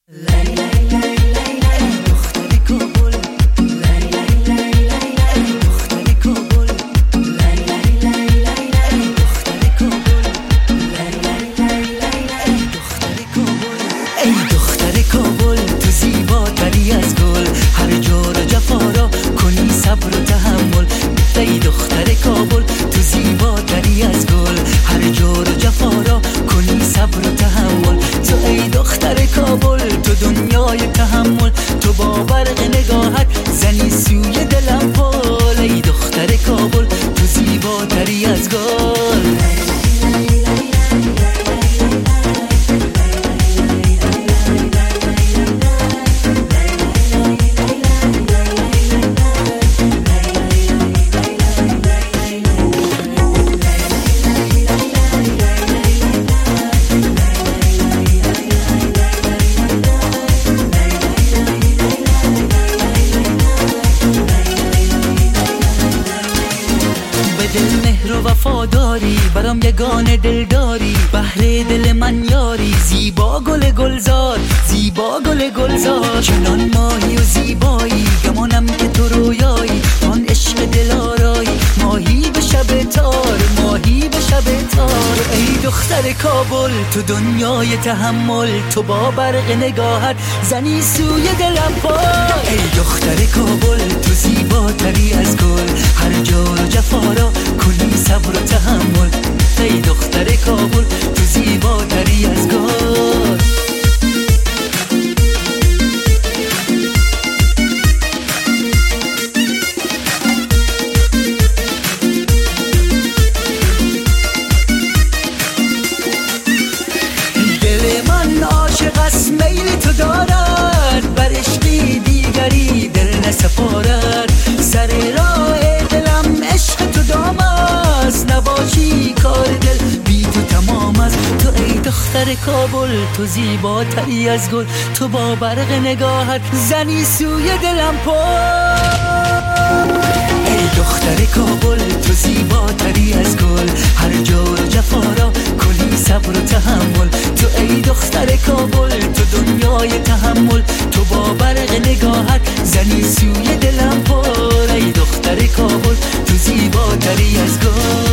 وفاداری برام یگانه دلداری، بهر دل من یاری، زیبا گل گلزار، زیبا گل گلزار، چنان ماهی و زیبایی، گمانم که تو رویایی، آن عشق دلارایی، ماهی به شب تار، ماهی به شب تار. ای دختر کابل تو دنیای تحمل، تو با برق نگاهت زنی سوی دلم پای. ای دختر کابل تو زیباتری از گل، هر جور و جفا را کنی صبر و تحمل. ای دختر کابل تو زیباتری از گل. دل من عاشق است میل تو دارد، بر عشقی دیگری دل نسپارد. سر راه دلم عشق تو دام است، نباشی کار دل بی تو تمام است. تو ای دختر کابل تو زیباتری از گل، تو با برق نگاهت زنی سوی دلم پای. ای دختر کابل تو زیباتری از گل، هر جور جفا را کنی صبر و تحمل. تو ای دختر کابل تو دنیای تحمل، تو با برق نگاهت زنی سوی دلم پر. ای دختر کابل تو زیباتری از گل.